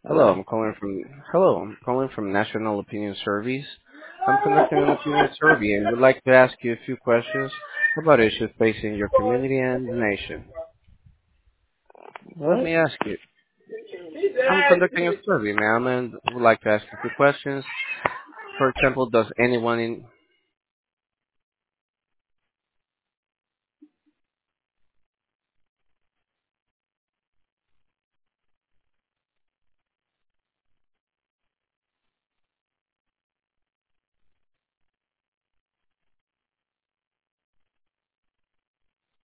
Hello, Hello. I'm calling from National Opinion Surveys. I'm conducting an opinion survey and would like to ask you a few questions about issues facing your community and the nation. Let What? me ask you. I'm conducting a survey, ma'am, and would like to ask you a few questions. For example, does anyone in